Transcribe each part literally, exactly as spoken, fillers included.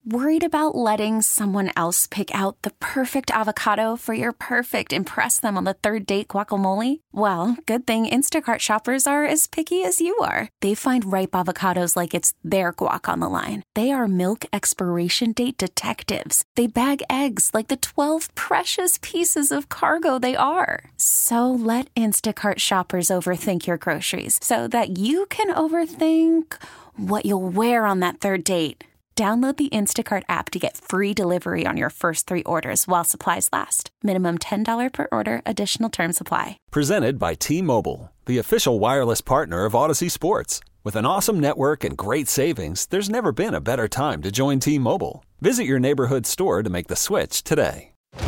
Worried about letting someone else pick out the perfect avocado for your perfect impress them on the third date guacamole? Well, good thing Instacart shoppers are as picky as you are. They find ripe avocados like it's their guac on the line. They are milk expiration date detectives. They bag eggs like the twelve precious pieces of cargo they are. So let Instacart shoppers overthink your groceries so that you can overthink what you'll wear on that third date. Download the Instacart app to get free delivery on your first three orders while supplies last. Minimum ten dollars per order. Additional terms apply. Presented by T-Mobile, the official wireless partner of Odyssey Sports. With an awesome network and great savings, there's never been a better time to join T-Mobile. Visit your neighborhood store to make the switch today.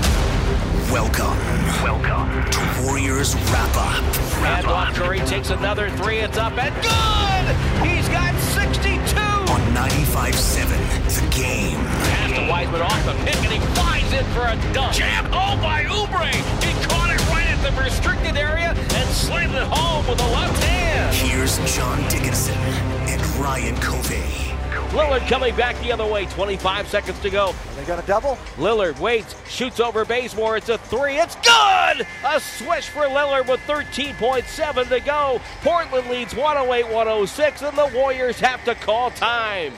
Welcome. Welcome to Warriors Wrap-Up. Antoine Curry takes another three. It's up and good! He's got sixty-two! On ninety-five seven, The Game. Pass to Wiseman off the pick, and he flies in for a dunk. Jam home by Oubre. He caught it right at the restricted area and slammed it home with a left hand. Here's John Dickinson and Ryan Covey. Lillard coming back the other way. twenty-five seconds to go. They got a double. Lillard waits, shoots over Bazemore. It's a three. It's good! A swish for Lillard with thirteen point seven to go. Portland leads one oh eight one oh six, and the Warriors have to call time.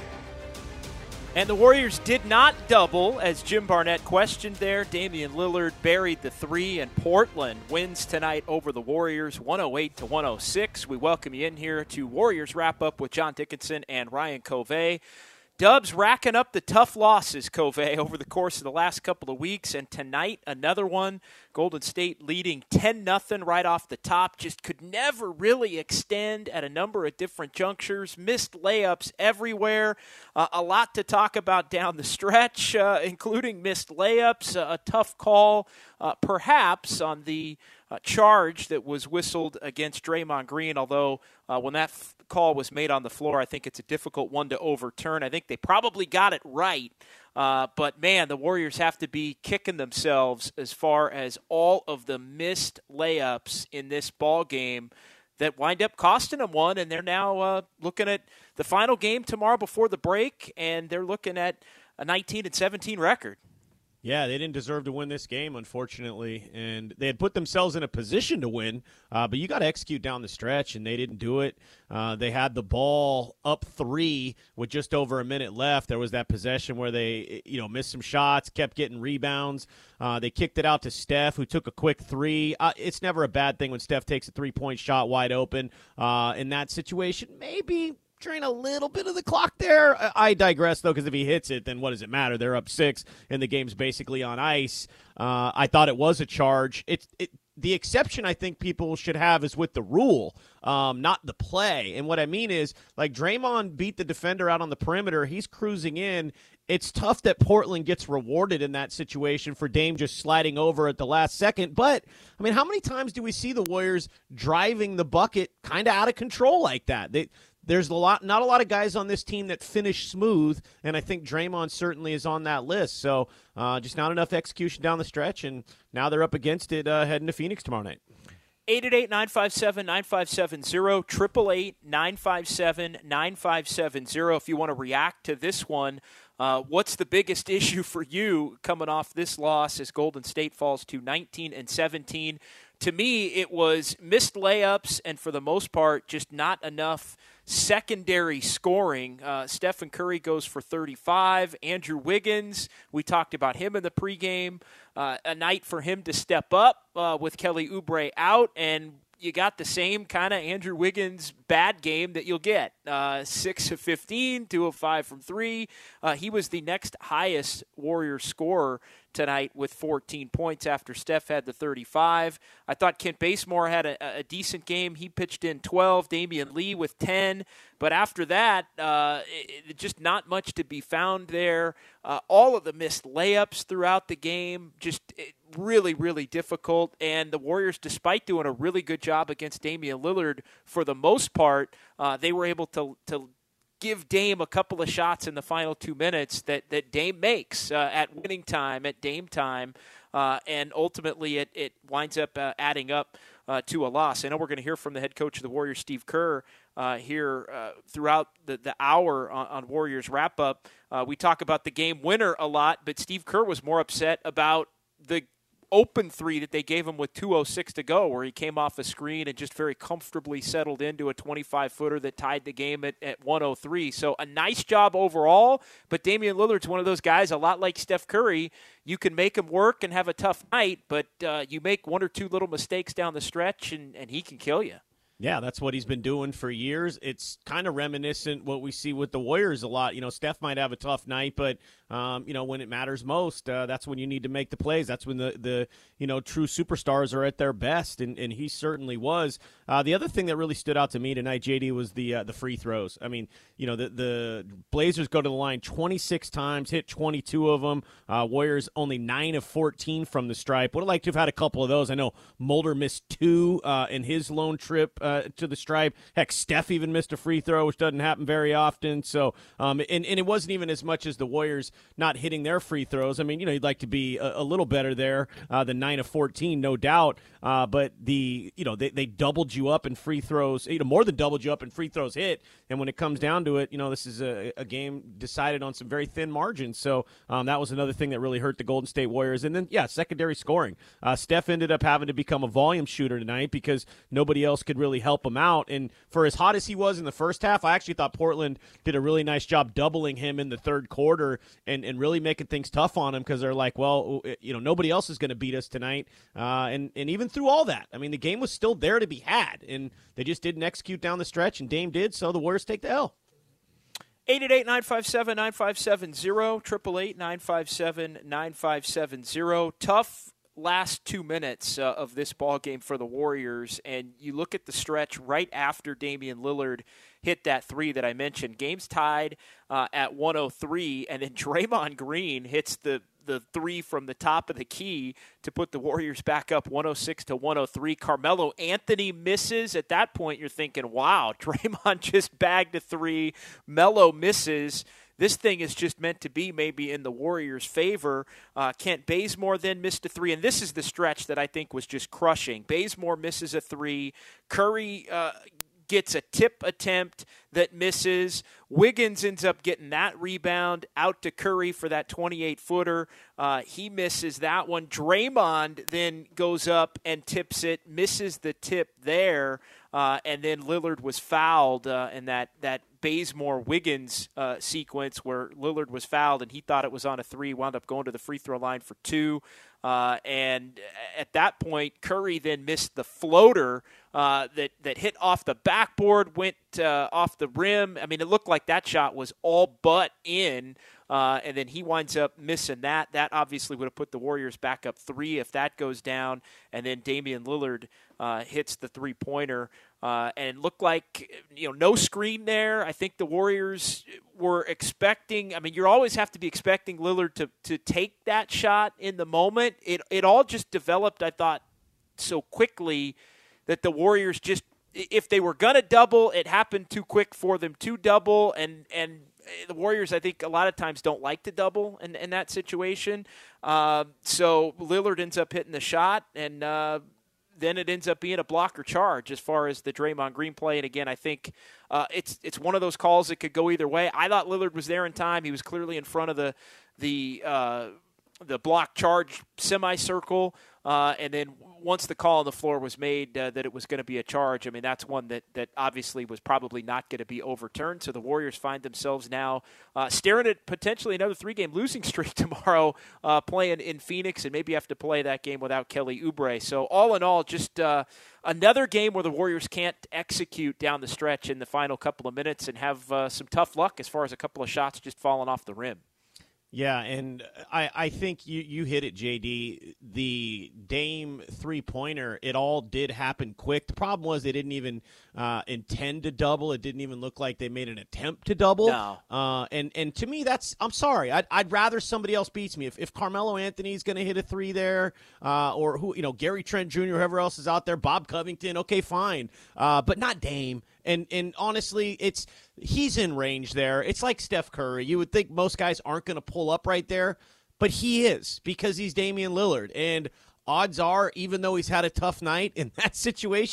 And the Warriors did not double, as Jim Barnett questioned there. Damian Lillard buried the three, and Portland wins tonight over the Warriors, one oh eight to one oh six. We welcome you in here to Warriors Wrap-Up with John Dickinson and Ryan Covey. Dubs racking up the tough losses, Covey, over the course of the last couple of weeks, and tonight another one. Golden State leading ten nothing right off the top, just could never really extend at a number of different junctures, missed layups everywhere, uh, a lot to talk about down the stretch, uh, including missed layups, uh, a tough call, uh, perhaps on the uh, charge that was whistled against Draymond Green, although uh, when that f- call was made on the floor, I think it's a difficult one to overturn. I think they probably got it right. Uh, but, man, the Warriors have to be kicking themselves as far as all of the missed layups in this ball game that wind up costing them one. And they're now uh, looking at the final game tomorrow before the break, and they're looking at a nineteen and seventeen record. Yeah, they didn't deserve to win this game, unfortunately, and they had put themselves in a position to win, uh, but you got to execute down the stretch, and they didn't do it. Uh, they had the ball up three with just over a minute left. There was that possession where they, you know, missed some shots, kept getting rebounds. Uh, they kicked it out to Steph, who took a quick three. Uh, it's never a bad thing when Steph takes a three-point shot wide open. Uh, in that situation, maybe – drain a little bit of the clock there. I digress, though, because if he hits it, then what does it matter? They're up six, and the game's basically on ice. Uh, I thought it was a charge. It's it, the exception I think people should have is with the rule, um, not the play. And what I mean is, like, Draymond beat the defender out on the perimeter. He's cruising in. It's tough that Portland gets rewarded in that situation for Dame just sliding over at the last second. But, I mean, how many times do we see the Warriors driving the bucket kind of out of control like that? They There's a lot, not a lot of guys on this team that finish smooth, and I think Draymond certainly is on that list. So uh, just not enough execution down the stretch, and now they're up against it uh, heading to Phoenix tomorrow night. eight eight eight, nine five seven, nine five seven zero, eight eight eight, nine five seven, nine five seven zero. If you want to react to this one, uh, what's the biggest issue for you coming off this loss as Golden State falls to nineteen and seventeen? To me, it was missed layups and, for the most part, just not enough secondary scoring. Uh, Stephen Curry goes for thirty-five. Andrew Wiggins, we talked about him in the pregame. Uh, a night for him to step up uh, with Kelly Oubre out, and you got the same kind of Andrew Wiggins bad game that you'll get. Uh, six of fifteen, two of five from three. Uh, he was the next highest Warriors scorer tonight with fourteen points after Steph had the thirty-five. I thought Kent Bazemore had a, a decent game. He pitched in twelve. Damian Lee with ten. But after that, uh, it, just not much to be found there. Uh, all of the missed layups throughout the game, just it, really, really difficult. And the Warriors, despite doing a really good job against Damian Lillard for the most part, uh, they were able to to give Dame a couple of shots in the final two minutes that, that Dame makes uh, at winning time, at Dame time, uh, and ultimately it, it winds up uh, adding up uh, to a loss. I know we're going to hear from the head coach of the Warriors, Steve Kerr, uh, here uh, throughout the, the hour on, on Warriors wrap-up. Uh, we talk about the game winner a lot, but Steve Kerr was more upset about the open three that they gave him with two oh six to go, where he came off a screen and just very comfortably settled into a twenty-five footer that tied the game at, at one oh three. So a nice job overall, but Damian Lillard's one of those guys, a lot like Steph Curry. You can make him work and have a tough night, but uh, you make one or two little mistakes down the stretch, and, and he can kill you. Yeah, that's what he's been doing for years. It's kind of reminiscent what we see with the Warriors a lot. You know, Steph might have a tough night, but, um, you know, when it matters most, uh, that's when you need to make the plays. That's when the, the you know, true superstars are at their best, and, and he certainly was. Uh, the other thing that really stood out to me tonight, J D, was the uh, the free throws. I mean, you know, the, the Blazers go to the line twenty-six times, hit twenty-two of them. Uh, Warriors only nine of fourteen from the stripe. Would have liked to have had a couple of those. I know Mulder missed two uh, in his lone trip uh, to the stripe. Heck, Steph even missed a free throw, which doesn't happen very often. So, um, and, and it wasn't even as much as the Warriors not hitting their free throws. I mean, you know, you'd like to be a, a little better there uh, than nine of fourteen, no doubt. Uh, but the, you know, they, they doubled you up in free throws, you know, more than doubled you up in free throws hit. And when it comes down to it, you know, this is a, a game decided on some very thin margins. So um, that was another thing that really hurt the Golden State Warriors. And then, yeah, secondary scoring. Uh, Steph ended up having to become a volume shooter tonight because nobody else could really help him out. And for as hot as he was in the first half, I actually thought Portland did a really nice job doubling him in the third quarter and, and really making things tough on him because they're like, well, you know, nobody else is going to beat us tonight. Uh, and, and even through all that, I mean, the game was still there to be had, and they just didn't execute down the stretch, and Dame did, so the Warriors take the L. eight eight eight, nine five seven, nine five seven zero, eight eight eight, nine five seven, nine five seven zero. Tough last two minutes uh, of this ball game for the Warriors, and you look at the stretch right after Damian Lillard hit that three that I mentioned. Game's tied uh, at one oh three, and then Draymond Green hits the the three from the top of the key to put the Warriors back up one oh six to one oh three. Carmelo Anthony misses. At that point, you're thinking, wow, Draymond just bagged a three. Melo misses. This thing is just meant to be maybe in the Warriors' favor. Uh, Kent Bazemore then missed a three, and this is the stretch that I think was just crushing. Bazemore misses a three. Curry uh, gets a tip attempt that misses. Wiggins ends up getting that rebound out to Curry for that twenty-eight footer. Uh, he misses that one. Draymond then goes up and tips it, misses the tip there, uh, and then Lillard was fouled uh, in that, that Bazemore-Wiggins uh, sequence where Lillard was fouled and he thought it was on a three, wound up going to the free throw line for two. Uh, and at that point, Curry then missed the floater uh, that, that hit off the backboard, went uh, off the rim. I mean, it looked like that shot was all but in, uh, and then he winds up missing that. That obviously would have put the Warriors back up three if that goes down, and then Damian Lillard uh, hits the three-pointer. Uh, and it looked like, you know, no screen there. I think the Warriors were expecting, I mean, you always have to be expecting Lillard to, to take that shot in the moment. It it all just developed, I thought, so quickly that the Warriors just, if they were going to double, it happened too quick for them to double. And, and the Warriors, I think, a lot of times don't like to double in, in that situation. Uh, so Lillard ends up hitting the shot, and uh, then it ends up being a blocker charge as far as the Draymond Green play. And again, I think uh, it's it's one of those calls that could go either way. I thought Lillard was there in time. He was clearly in front of the the uh, the block charge semicircle, uh, and then once the call on the floor was made uh, that it was going to be a charge, I mean, that's one that, that obviously was probably not going to be overturned. So the Warriors find themselves now uh, staring at potentially another three-game losing streak tomorrow, uh, playing in Phoenix, and maybe have to play that game without Kelly Oubre. So all in all, just uh, another game where the Warriors can't execute down the stretch in the final couple of minutes and have uh, some tough luck as far as a couple of shots just falling off the rim. Yeah, and I, I think you, you hit it, J D. The Dame three-pointer, it all did happen quick. The problem was they didn't even uh, intend to double. It didn't even look like they made an attempt to double. No. Uh, and, and to me, that's – I'm sorry. I'd, I'd rather somebody else beats me. If, if Carmelo Anthony's going to hit a three there uh, or, who you know, Gary Trent Junior, whoever else is out there, Bob Covington, okay, fine. Uh, but not Dame. And and honestly, it's he's in range there. It's like Steph Curry. You would think most guys aren't going to pull up right there, but he is because he's Damian Lillard. And odds are, even though he's had a tough night in that situation,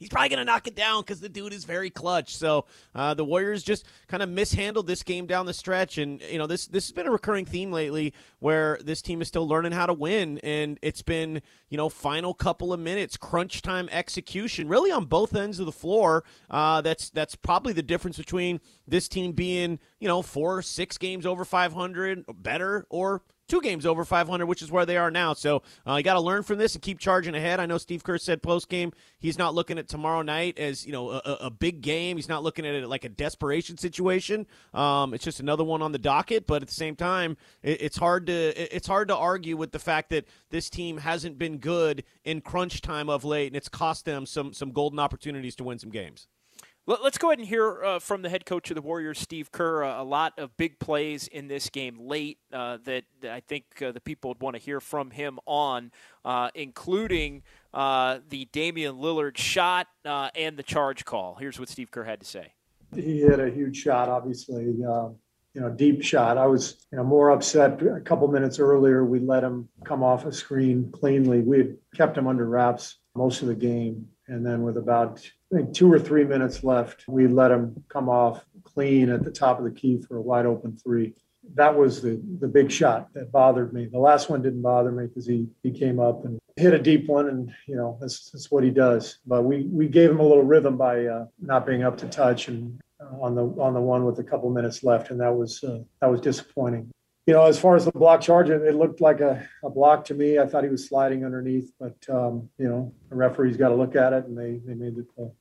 he's probably going to knock it down because the dude is very clutch. So uh, the Warriors just kind of mishandled this game down the stretch. And, you know, this this has been a recurring theme lately where this team is still learning how to win. And it's been, you know, final couple of minutes, crunch time execution, really on both ends of the floor. Uh, that's that's probably the difference between this team being, you know, four, six games over five hundred, better, or two games over five hundred, which is where they are now. So uh, you got to learn from this and keep charging ahead. I know Steve Kerr said post-game he's not looking at tomorrow night as, you know, a, a big game. He's not looking at it like a desperation situation. Um, it's just another one on the docket. But at the same time, it, it's hard to it's hard to argue with the fact that this team hasn't been good in crunch time of late, and it's cost them some some golden opportunities to win some games. Let's go ahead and hear uh, from the head coach of the Warriors, Steve Kerr. Uh, a lot of big plays in this game late uh, that I think uh, the people would want to hear from him on, uh, including uh, the Damian Lillard shot uh, and the charge call. Here's what Steve Kerr had to say. He hit a huge shot, obviously, uh, you know, deep shot. I was, you know, more upset a couple minutes earlier. We let him come off a screen cleanly. We had kept him under wraps most of the game. And then with about, I think, two or three minutes left, we let him come off clean at the top of the key for a wide open three. That was the the big shot that bothered me. The last one didn't bother me because he, he came up and hit a deep one, and, you know, that's, that's what he does. But we, we gave him a little rhythm by uh, not being up to touch and uh, on the on the one with a couple minutes left, and that was uh, that was disappointing. You know, as far as the block charge, it looked like a, a block to me. I thought he was sliding underneath, but, um, you know, the referee's got to look at it, and they, they made the call.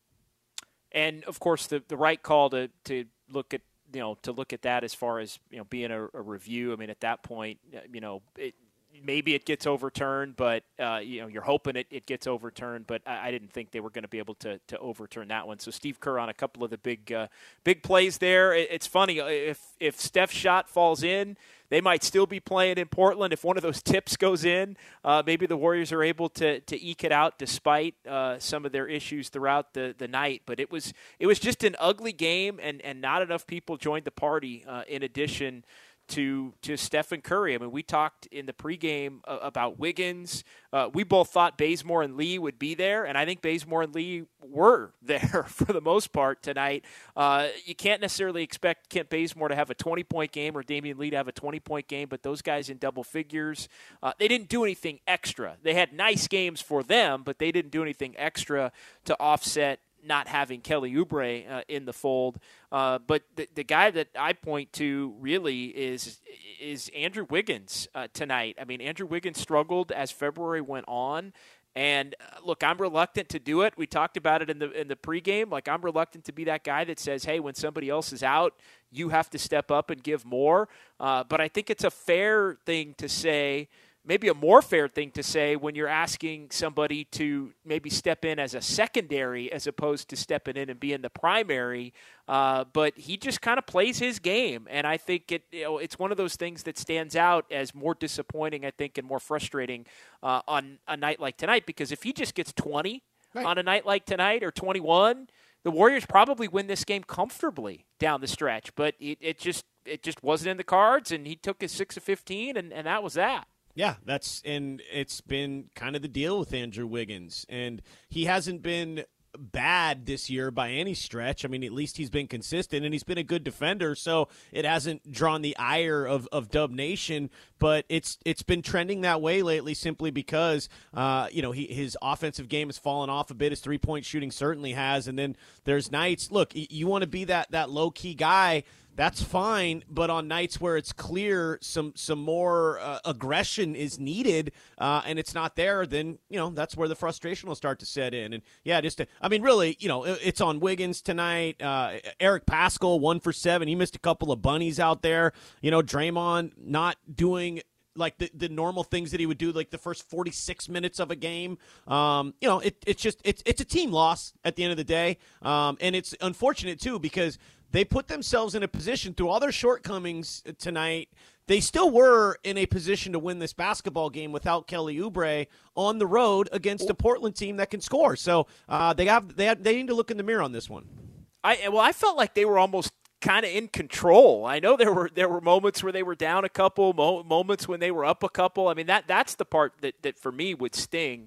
And, of course, the, the right call to, to look at, you know, to look at that as far as, you know, being a, a review. I mean, at that point, you know, it, maybe it gets overturned, but, uh, you know, you're hoping it, it gets overturned. But I, I didn't think they were going to be able to to overturn that one. So Steve Kerr on a couple of the big uh, big plays there. It, it's funny, if if Steph's shot falls in, they might still be playing in Portland. If one of those tips goes in, uh, maybe the Warriors are able to to eke it out despite uh, some of their issues throughout the, the night. But it was it was just an ugly game, and, and not enough people joined the party uh, in addition to to Stephen Curry. I mean, we talked in the pregame uh, about Wiggins. Uh, we both thought Bazemore and Lee would be there, and I think Bazemore and Lee were there for the most part tonight. Uh, you can't necessarily expect Kent Bazemore to have a twenty-point game or Damian Lee to have a twenty-point game, but those guys in double figures, uh, they didn't do anything extra. They had nice games for them, but they didn't do anything extra to offset not having Kelly Oubre uh, in the fold. Uh, but the, the guy that I point to really is is Andrew Wiggins uh, tonight. I mean, Andrew Wiggins struggled as February went on. And uh, look, I'm reluctant to do it. We talked about it in the in the pregame. Like, I'm reluctant to be that guy that says, hey, when somebody else is out, you have to step up and give more. Uh, but I think it's a fair thing to say, maybe a more fair thing to say when you're asking somebody to maybe step in as a secondary as opposed to stepping in and being the primary. Uh, but he just kind of plays his game, and I think it you know it's one of those things that stands out as more disappointing, I think, and more frustrating uh, on a night like tonight. Because if he just gets twenty right on a night like tonight or twenty-one, the Warriors probably win this game comfortably down the stretch. But it, it just it just wasn't in the cards, and he took his six of fifteen, and, and that was that. Yeah, that's and it's been kind of the deal with Andrew Wiggins, and he hasn't been bad this year by any stretch. I mean, at least he's been consistent, and he's been a good defender, so it hasn't drawn the ire of, of Dub Nation, but it's it's been trending that way lately simply because, uh, you know, he, his offensive game has fallen off a bit. His three-point shooting certainly has, and then there's nights, look, you want to be that, that low-key guy, that's fine, but on nights where it's clear some some more uh, aggression is needed uh, and it's not there, then, you know, that's where the frustration will start to set in. And, yeah, just to, I mean, really, you know, it's on Wiggins tonight. Uh, Eric Paschall, one for seven. He missed a couple of bunnies out there. You know, Draymond not doing – like the, the normal things that he would do, like the first forty-six minutes of a game. Um, you know, it, it's just it's it's a team loss at the end of the day. Um, and it's unfortunate, too, because they put themselves in a position through all their shortcomings tonight. They still were in a position to win this basketball game without Kelly Oubre on the road against a Portland team that can score. So uh, they have they have, they need to look in the mirror on this one. I well, I felt like they were almost kind of in control. I know there were there were moments where they were down a couple, mo- moments when they were up a couple. I mean, that that's the part that, that for me would sting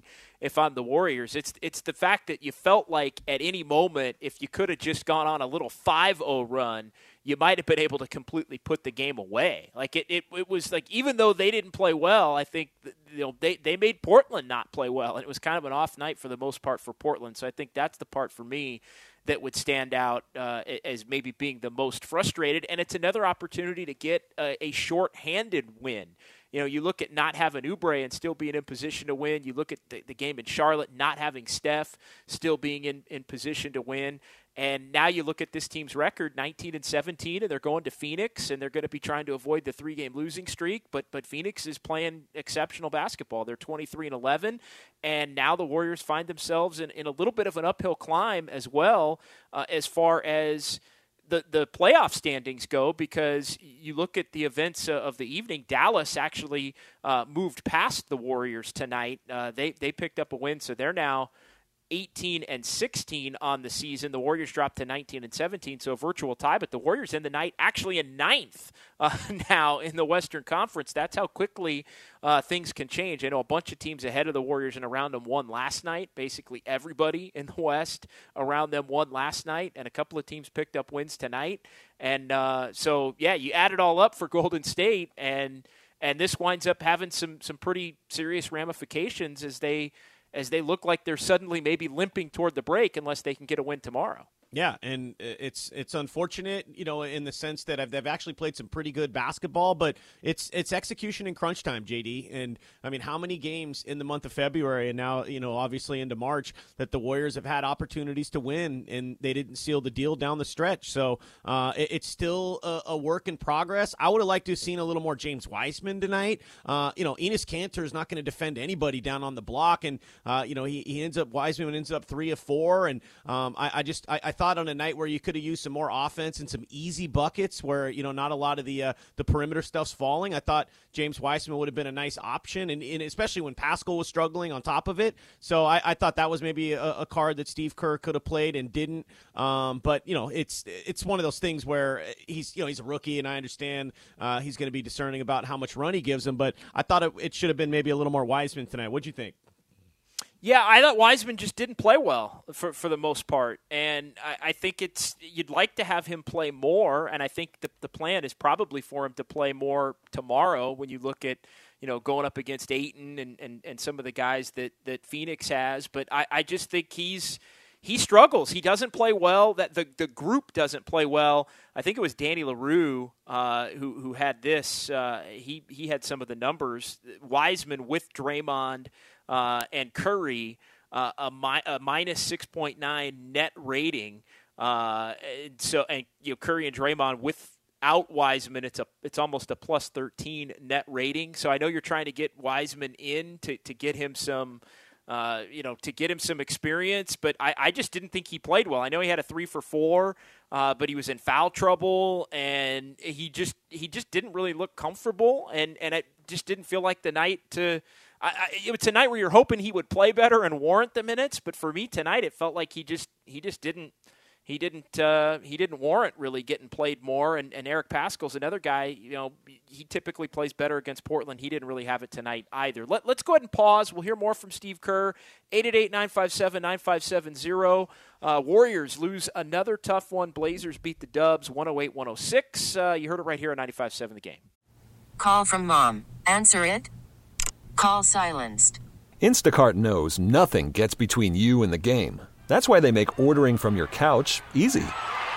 if I'm the Warriors. It's it's the fact that you felt like at any moment, if you could have just gone on a little five oh run, you might have been able to completely put the game away. Like it, it, it was like, even though they didn't play well, I think that, you know they, they made Portland not play well, and it was kind of an off night for the most part for Portland. So I think that's the part for me that would stand out uh, as maybe being the most frustrated. And it's another opportunity to get a, a short-handed win. You know, you look at not having Oubre and still being in position to win. You look at the, the game in Charlotte, not having Steph, still being in, in position to win. And now you look at this team's record, nineteen and seventeen, and they're going to Phoenix, and they're going to be trying to avoid the three-game losing streak. But but Phoenix is playing exceptional basketball. They're twenty-three and eleven, and now the Warriors find themselves in, in a little bit of an uphill climb as well, uh, as far as the the playoff standings go, because you look at the events uh, of the evening. Dallas actually uh, moved past the Warriors tonight. Uh, they they picked up a win, so they're now eighteen and sixteen on the season. The Warriors dropped to nineteen and seventeen, so a virtual tie, but the Warriors end the night actually in ninth uh, now in the Western Conference. That's how quickly uh, things can change. I know a bunch of teams ahead of the Warriors and around them won last night. Basically everybody in the West around them won last night, and a couple of teams picked up wins tonight. And uh, so, yeah, you add it all up for Golden State, and and this winds up having some some pretty serious ramifications as they as they look like they're suddenly maybe limping toward the break unless they can get a win tomorrow. Yeah, and it's it's unfortunate, you know, in the sense that they've actually played some pretty good basketball, but it's it's execution in crunch time, J D. And, I mean, how many games in the month of February and now, you know, obviously into March that the Warriors have had opportunities to win and they didn't seal the deal down the stretch. So uh, it, it's still a, a work in progress. I would have liked to have seen a little more James Wiseman tonight. Uh, you know, Enes Kanter is not going to defend anybody down on the block, and, uh, you know, he, he ends up, Wiseman ends up three of four, and um, I, I just, I, I thought on a night where you could have used some more offense and some easy buckets where, you know, not a lot of the uh, the perimeter stuff's falling, I thought James Wiseman would have been a nice option, and, and especially when Pascal was struggling on top of it. So I, I thought that was maybe a, a card that Steve Kerr could have played and didn't. Um, but, you know, it's it's one of those things where he's, you know, he's a rookie, and I understand uh, he's going to be discerning about how much run he gives him, but I thought it, it should have been maybe a little more Wiseman tonight. What'd you think? Yeah, I thought Wiseman just didn't play well for for the most part, and I, I think it's you'd like to have him play more, and I think the the plan is probably for him to play more tomorrow. When you look at, you know, going up against Ayton and, and, and some of the guys that, that Phoenix has, but I, I just think he's he struggles. He doesn't play well. That the the group doesn't play well. I think it was Danny LaRue uh, who who had this. Uh, he he had some of the numbers. Wiseman with Draymond Uh, and Curry, uh, a, mi- a minus six point nine net rating. Uh, and so, and you know, Curry and Draymond without Wiseman, it's a it's almost a plus thirteen net rating. So I know you're trying to get Wiseman in to, to get him some, uh, you know, to get him some experience. But I, I just didn't think he played well. I know he had a three for four, uh, but he was in foul trouble, and he just he just didn't really look comfortable, and and it just didn't feel like the night to. I, I, it's a night where you're hoping he would play better and warrant the minutes, but for me tonight, it felt like he just he just didn't he didn't uh, he didn't warrant really getting played more. And, and Eric Pascal's another guy. You know, he typically plays better against Portland. He didn't really have it tonight either. Let, let's go ahead and pause. We'll hear more from Steve Kerr. eight eight eight, nine five seven, nine five seven zero. Uh, Warriors lose another tough one. Blazers beat the Dubs one oh eight one oh six. Uh, you heard it right here on ninety-five seven The Game. Call from mom. Answer it. Call silenced. Instacart knows nothing gets between you and the game. That's why they make ordering from your couch easy.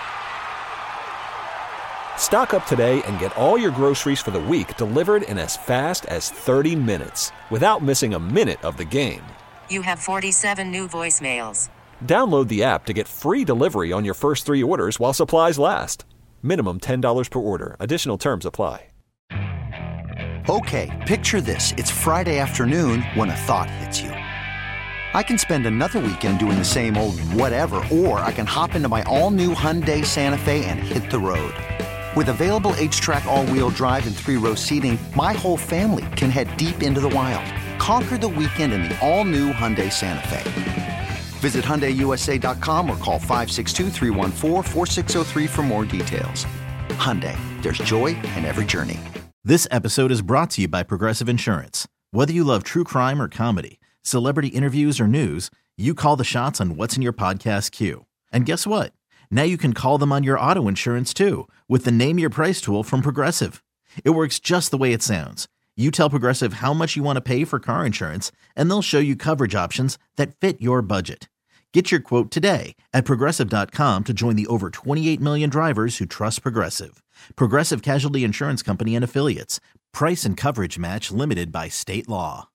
Stock up today and get all your groceries for the week delivered in as fast as thirty minutes without missing a minute of the game. You have forty-seven new voicemails. Download the app to get free delivery on your first three orders while supplies last. Minimum ten dollars per order. Additional terms apply. Okay, picture this. It's Friday afternoon when a thought hits you. I can spend another weekend doing the same old whatever, or I can hop into my all-new Hyundai Santa Fe and hit the road. With available H-Track all-wheel drive and three-row seating, my whole family can head deep into the wild. Conquer the weekend in the all-new Hyundai Santa Fe. Visit Hyundai U S A dot com or call five six two, three one four, four six zero three for more details. Hyundai, there's joy in every journey. This episode is brought to you by Progressive Insurance. Whether you love true crime or comedy, Celebrity interviews or news, you call the shots on what's in your podcast queue. And guess what? Now you can call them on your auto insurance too with the Name Your Price tool from Progressive. It works just the way it sounds. You tell Progressive how much you want to pay for car insurance, and they'll show you coverage options that fit your budget. Get your quote today at Progressive dot com to join the over twenty-eight million drivers who trust Progressive. Progressive Casualty Insurance Company and Affiliates. Price and coverage match limited by state law.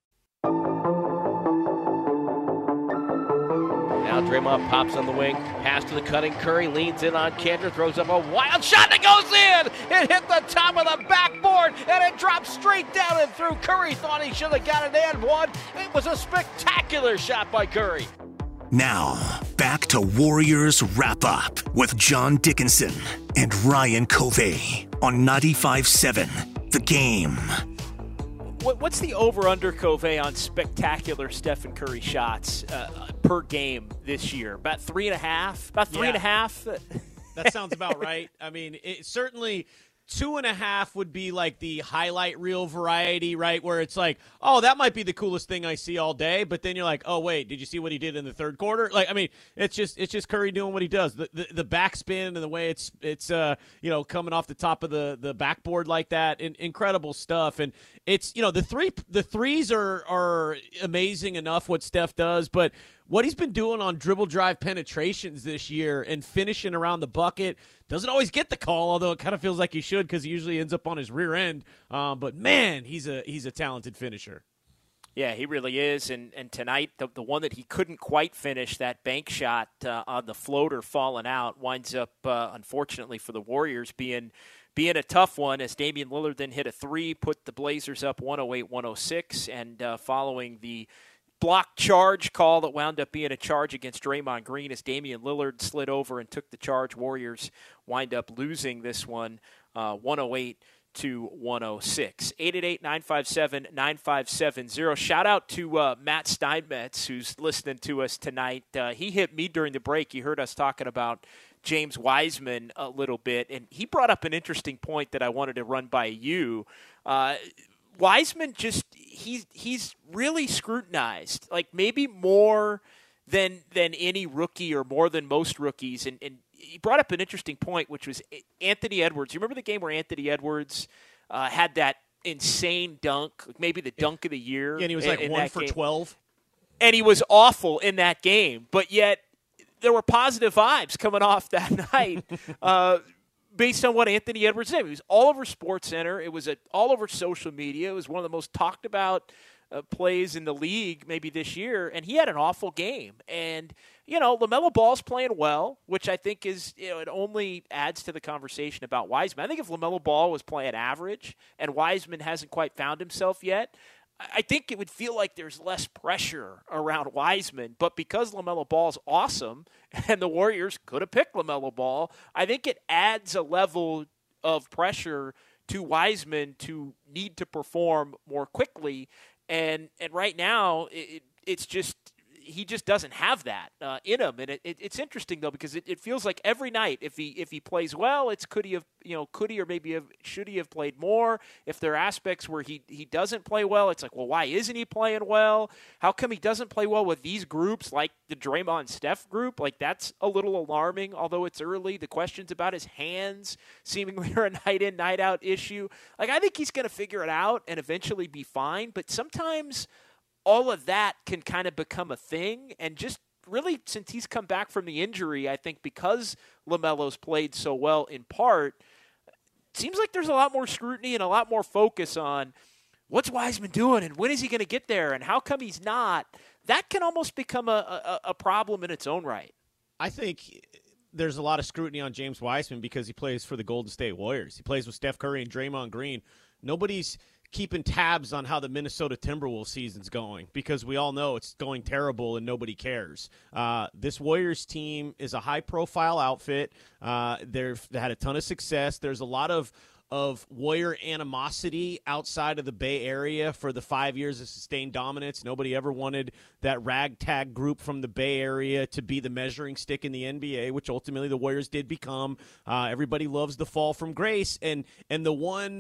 Now Draymond pops on the wing, pass to the cutting Curry, leans in on Kanter, throws up a wild shot that goes in! It hit the top of the backboard, and it dropped straight down and through. Curry thought he should have got it and one. It was a spectacular shot by Curry. Now, back to Warriors Wrap-Up with John Dickinson and Ryan Covey on ninety-five seven The Game. What's the over-under, Covey, on spectacular Stephen Curry shots uh, per game this year? About three and a half? About three yeah. and a half? That sounds about right. I mean, it certainly two and a half would be like the highlight reel variety, right? Where it's like, oh, that might be the coolest thing I see all day. But then you're like, oh, wait, did you see what he did in the third quarter? Like, I mean, it's just it's just Curry doing what he does. The the, the backspin and the way it's it's uh you know coming off the top of the, the backboard like that, in, incredible stuff. And it's you know the three the threes are are amazing enough what Steph does, but what he's been doing on dribble drive penetrations this year and finishing around the bucket doesn't always get the call, although it kind of feels like he should because he usually ends up on his rear end. Um, but, man, he's a he's a talented finisher. Yeah, he really is. And and tonight, the, the one that he couldn't quite finish, that bank shot uh, on the floater falling out, winds up, uh, unfortunately for the Warriors, being being a tough one as Damian Lillard then hit a three, put the Blazers up one oh eight one oh six, and uh, following the block charge call that wound up being a charge against Draymond Green as Damian Lillard slid over and took the charge. Warriors wind up losing this one uh, one oh eight to one oh six. eight eight eight, nine five seven, nine five seven zero. Shout out to uh, Matt Steinmetz, who's listening to us tonight. Uh, he hit me during the break. He heard us talking about James Wiseman a little bit, and he brought up an interesting point that I wanted to run by you. Uh, Wiseman just he's he's really scrutinized, like maybe more than than any rookie or more than most rookies. And, and he brought up an interesting point, which was Anthony Edwards. You remember the game where Anthony Edwards uh, had that insane dunk, maybe the dunk of the year? Yeah, and he was like in, in one for game. twelve. And he was awful in that game, but yet there were positive vibes coming off that night. uh, Based on what Anthony Edwards said. It was all over SportsCenter. It was a, all over social media. It was one of the most talked about uh, plays in the league maybe this year, and he had an awful game. And, you know, LaMelo Ball's playing well, which I think is, you know, it only adds to the conversation about Wiseman. I think if LaMelo Ball was playing average and Wiseman hasn't quite found himself yet, I think it would feel like there's less pressure around Wiseman, but because LaMelo Ball's awesome and the Warriors could have picked LaMelo Ball, I think it adds a level of pressure to Wiseman to need to perform more quickly. And and right now, it, it's just he just doesn't have that uh, in him. And it, it, it's interesting though because it, it feels like every night, if he if he plays well, it's could he have you know could he or maybe have, should he have played more? If there are aspects where he he doesn't play well, it's like, well, why isn't he playing well? How come he doesn't play well with these groups like the Draymond Steph group? Like that's a little alarming. Although it's early, the questions about his hands seemingly are a night in night out issue. Like I think he's going to figure it out and eventually be fine. But sometimes all of that can kind of become a thing. And just really since he's come back from the injury, I think because LaMelo's played so well in part, it seems like there's a lot more scrutiny and a lot more focus on what's Wiseman doing and when is he going to get there and how come he's not. That can almost become a, a, a problem in its own right. I think there's a lot of scrutiny on James Wiseman because he plays for the Golden State Warriors. He plays with Steph Curry and Draymond Green. Nobody's keeping tabs on how the Minnesota Timberwolves season's going because we all know it's going terrible and nobody cares. Uh, this Warriors team is a high-profile outfit. Uh, they've they had a ton of success. There's a lot of of Warrior animosity outside of the Bay Area for the five years of sustained dominance. Nobody ever wanted that ragtag group from the Bay Area to be the measuring stick in the N B A, which ultimately the Warriors did become. Uh, everybody loves the fall from grace, and and the one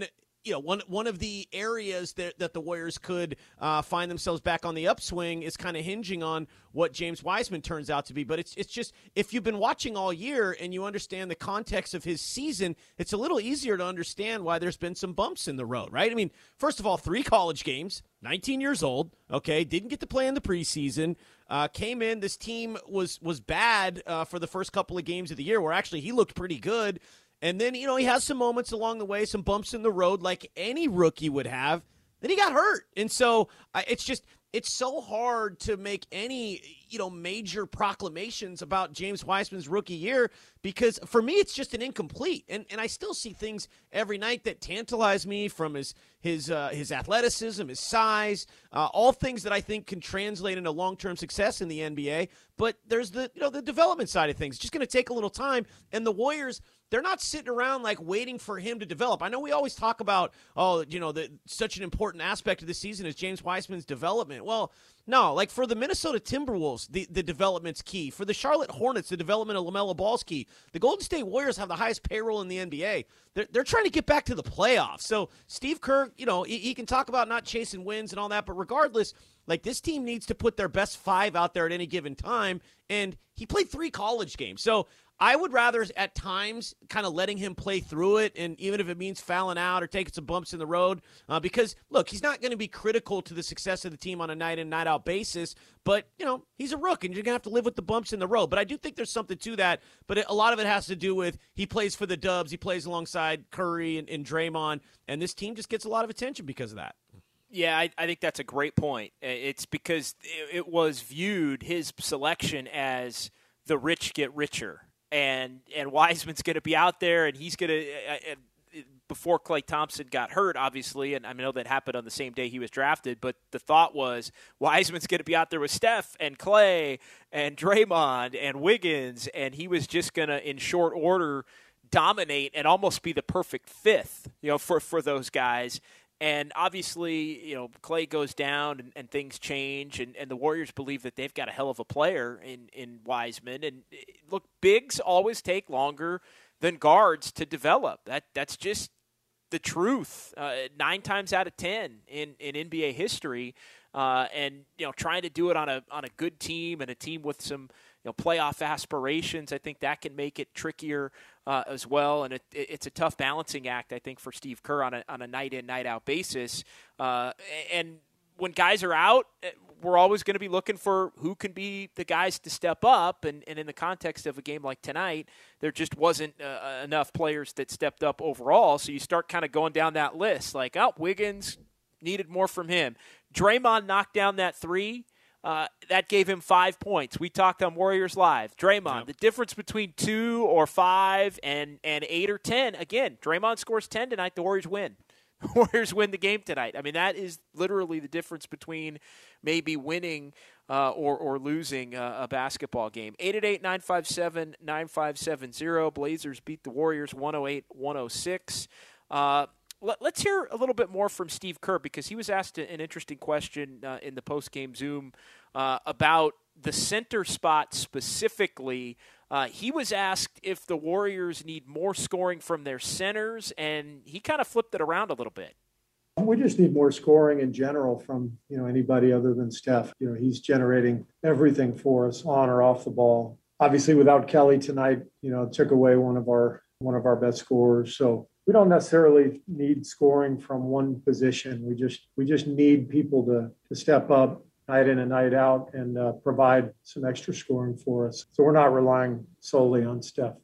you know, one one of the areas that, that the Warriors could uh, find themselves back on the upswing is kind of hinging on what James Wiseman turns out to be. But it's it's just, if you've been watching all year and you understand the context of his season, it's a little easier to understand why there's been some bumps in the road, right? I mean, first of all, three college games, nineteen years old, okay, didn't get to play in the preseason, uh, came in, this team was, was bad uh, for the first couple of games of the year, where actually he looked pretty good. And then, you know, he has some moments along the way, some bumps in the road like any rookie would have. Then he got hurt. And so uh, it's just, it's so hard to make any, you know, major proclamations about James Wiseman's rookie year, because for me, it's just an incomplete. And and I still see things every night that tantalize me, from his his uh, his athleticism, his size, uh, all things that I think can translate into long-term success in the N B A. But there's the, you know, the development side of things. It's just going to take a little time. And the Warriors, they're not sitting around like waiting for him to develop. I know we always talk about, oh, you know, the, such an important aspect of the season is James Wiseman's development. Well, no, like for the Minnesota Timberwolves, the, the development's key. For the Charlotte Hornets, the development of LaMelo Ball's key. The Golden State Warriors have the highest payroll in the N B A. They're, they're trying to get back to the playoffs. So Steve Kerr, you know, he, he can talk about not chasing wins and all that, but regardless, like, this team needs to put their best five out there at any given time, and he played three college games. So I would rather, at times, kind of letting him play through it, and even if it means fouling out or taking some bumps in the road, uh, because, look, he's not going to be critical to the success of the team on a night-in, night-out basis, but, you know, he's a rook, and you're going to have to live with the bumps in the road. But I do think there's something to that, but it, a lot of it has to do with he plays for the Dubs, he plays alongside Curry and, and Draymond, and this team just gets a lot of attention because of that. Yeah, I, I think that's a great point. It's because it, it was viewed, his selection, as the rich get richer. And and Wiseman's going to be out there, and he's going to uh, – before Klay Thompson got hurt, obviously, and I know that happened on the same day he was drafted, but the thought was Wiseman's going to be out there with Steph and Klay and Draymond and Wiggins, and he was just going to, in short order, dominate and almost be the perfect fifth, you know, for, for those guys. And obviously, you know, Klay goes down and, and things change, and, and the Warriors believe that they've got a hell of a player in, in Wiseman. And look, bigs always take longer than guards to develop. That that's just the truth. Uh, nine times out of ten in, in N B A history, uh, and you know, trying to do it on a on a good team and a team with some, you know, playoff aspirations, I think that can make it trickier uh, as well. And it, it, it's a tough balancing act, I think, for Steve Kerr on a on a night in, night out basis. Uh, and when guys are out, we're always going to be looking for who can be the guys to step up. And, and in the context of a game like tonight, there just wasn't uh, enough players that stepped up overall. So you start kind of going down that list, like, oh, Wiggins needed more from him. Draymond knocked down that three. Uh, that gave him five points. We talked on Warriors Live. Draymond, yep. The difference between two or five and, and eight or ten, again, Draymond scores ten tonight, the Warriors win. The Warriors win the game tonight. I mean, that is literally the difference between maybe winning uh, or, or losing uh, a basketball game. eight eight eight, nine five seven, nine five seven zero. Blazers beat the Warriors one oh eight, one oh six. Uh, Let's hear a little bit more from Steve Kerr, because he was asked an interesting question uh, in the post-game Zoom uh, about the center spot specifically. Uh, he was asked if the Warriors need more scoring from their centers, and he kind of flipped it around a little bit. We just need more scoring in general from, you know, anybody other than Steph. You know, he's generating everything for us on or off the ball. Obviously, without Kelly tonight, you know, took away one of our one of our best scorers. So we don't necessarily need scoring from one position. We just we just need people to, to step up night in and night out and uh, provide some extra scoring for us. So we're not relying solely on Steph.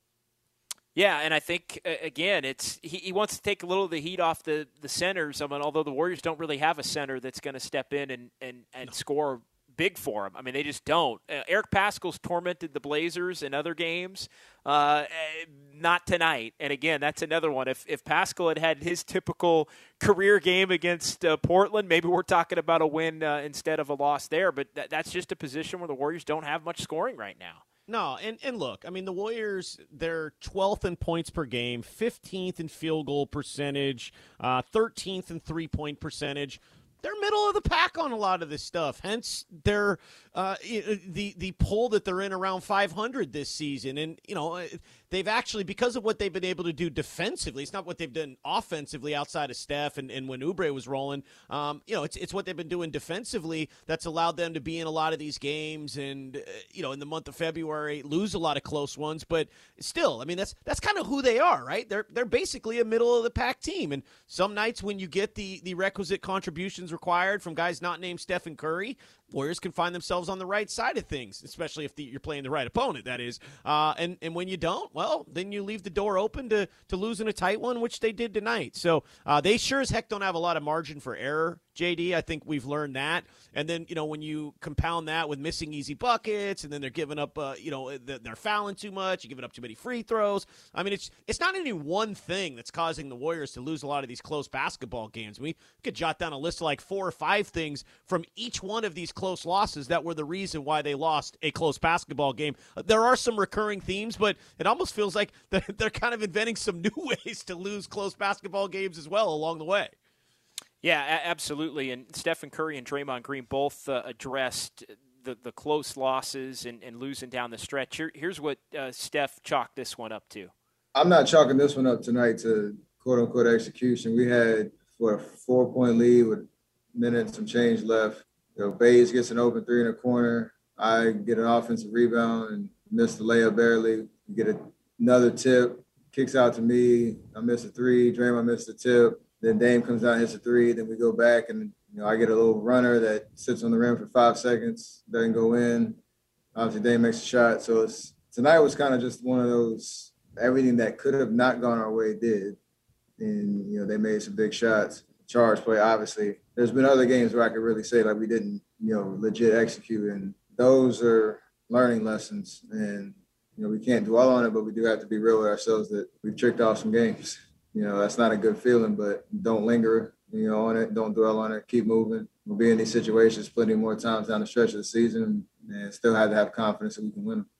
Yeah, and I think, again, it's he, he wants to take a little of the heat off the, the centers. I mean, although the Warriors don't really have a center that's going to step in and, and, and no. score big for him. I mean, they just don't. Uh, Eric Paschall's tormented the Blazers in other games. Uh, not tonight. And again, that's another one. If if Paschall had had his typical career game against uh, Portland, maybe we're talking about a win uh, instead of a loss there. But th- that's just a position where the Warriors don't have much scoring right now. No, and, and look, I mean, the Warriors, they're twelfth in points per game, fifteenth in field goal percentage, uh, thirteenth in three-point percentage. They're middle of the pack on a lot of this stuff. Hence, they're uh, the the pull that they're in around five hundred this season. And you know, they've actually, because of what they've been able to do defensively, it's not what they've done offensively outside of Steph and, and when Oubre was rolling. Um, you know, it's it's what they've been doing defensively that's allowed them to be in a lot of these games and, uh, you know, in the month of February, lose a lot of close ones. But still, I mean, that's that's kind of who they are, right? They're they're basically a middle-of-the-pack team. And some nights when you get the, the requisite contributions required from guys not named Stephen Curry, Warriors can find themselves on the right side of things, especially if the, you're playing the right opponent, that is. Uh, and, and when you don't, well, then you leave the door open to, to losing a tight one, which they did tonight. So uh, they sure as heck don't have a lot of margin for error, J D. I think we've learned that. And then, you know, when you compound that with missing easy buckets and then they're giving up, uh, you know, they're fouling too much, you're giving up too many free throws. I mean, it's it's not any one thing that's causing the Warriors to lose a lot of these close basketball games. We could jot down a list of like four or five things from each one of these close losses that were the reason why they lost a close basketball game. There are some recurring themes, but it almost feels like they're kind of inventing some new ways to lose close basketball games as well along the way. Yeah, a- absolutely. And Stephen Curry and Draymond Green both uh, addressed the, the close losses and, and losing down the stretch. Here, here's what uh, Steph chalked this one up to. I'm not chalking this one up tonight to quote-unquote execution. We had what, a four-point lead with minutes some change left. You know, Bays gets an open three in the corner. I get an offensive rebound and miss the layup barely. We get a, another tip, kicks out to me. I miss a three. Draymond missed the tip. Then Dame comes down, hits a three. Then we go back and, you know, I get a little runner that sits on the rim for five seconds, doesn't go in. Obviously, Dame makes a shot. So it's, tonight was kind of just one of those, everything that could have not gone our way did. And, you know, they made some big shots. Charge play, obviously. There's been other games where I could really say, like, we didn't, you know, legit execute. And those are learning lessons. And, you know, we can't dwell on it, but we do have to be real with ourselves that we've tricked off some games. You know, that's not a good feeling, but don't linger, you know, on it. Don't dwell on it. Keep moving. We'll be in these situations plenty more times down the stretch of the season and still have to have confidence that we can win them.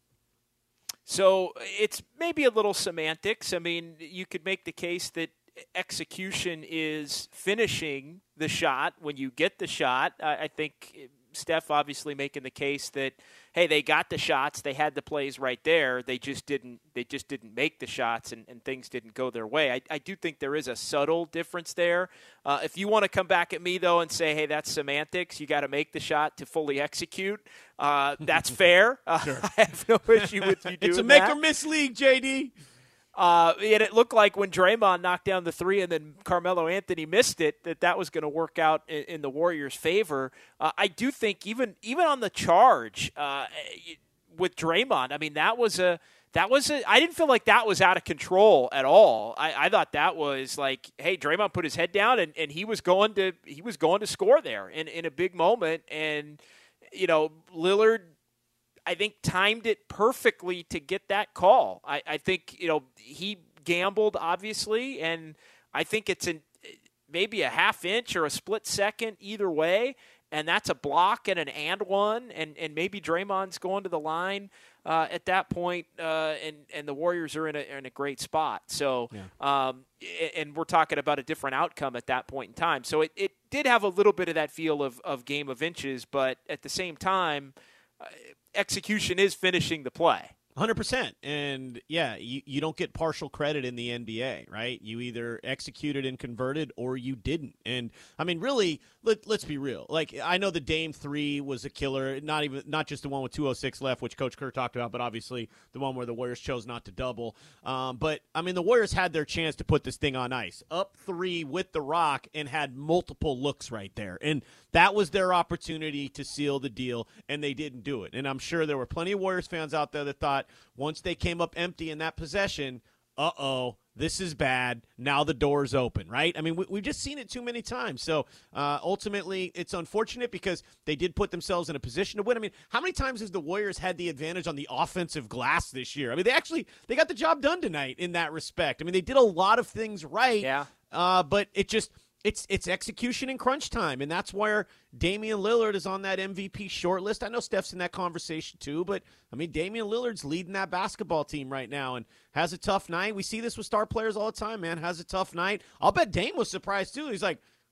So it's maybe a little semantics. I mean, you could make the case that execution is finishing the shot when you get the shot. I, I think Steph obviously making the case that, hey, they got the shots, they had the plays right there, they just didn't they just didn't make the shots and, and things didn't go their way. I, I do think there is a subtle difference there. Uh, if you want to come back at me, though, and say, hey, that's semantics, you got to make the shot to fully execute, uh, that's fair. Uh, Sure. I have no issue with you doing that. It's a make-or-miss league, J D. Uh, and it looked like when Draymond knocked down the three and then Carmelo Anthony missed it, that that was going to work out in, in the Warriors' favor. Uh, I do think even even on the charge uh, with Draymond, I mean, that was a that was a, I didn't feel like that was out of control at all. I, I thought that was like, hey, Draymond put his head down and, and he was going to he was going to score there in, in a big moment, and you know, Lillard, I think, timed it perfectly to get that call. I, I think, you know, he gambled, obviously, and I think it's an, maybe a half inch or a split second either way, and that's a block and an and one, and, and maybe Draymond's going to the line uh, at that point, uh, and, and the Warriors are in a, in a great spot. So, yeah. um, and we're talking about a different outcome at that point in time. So it, it did have a little bit of that feel of, of game of inches, but at the same time, uh, execution is finishing the play. one hundred percent. And, yeah, you, you don't get partial credit in the N B A, right? You either executed and converted or you didn't. And, I mean, really, let, let's be real. Like, I know the Dame three was a killer, not even not just the one with two oh six left, which Coach Kerr talked about, but obviously the one where the Warriors chose not to double. Um, but, I mean, the Warriors had their chance to put this thing on ice. Up three with the rock and had multiple looks right there. And that was their opportunity to seal the deal, and they didn't do it. And I'm sure there were plenty of Warriors fans out there that thought once they came up empty in that possession, uh-oh, this is bad. Now the door's open, right? I mean, we, we've just seen it too many times. So uh, ultimately, it's unfortunate because they did put themselves in a position to win. I mean, how many times has the Warriors had the advantage on the offensive glass this year? I mean, they actually they got the job done tonight in that respect. I mean, they did a lot of things right, yeah. uh, but it just – It's it's execution in crunch time, and that's where Damian Lillard is on that M V P shortlist. I know Steph's in that conversation too, but, I mean, Damian Lillard's leading that basketball team right now and has a tough night. We see this with star players all the time, man, has a tough night. I'll bet Dame was surprised too. He's like,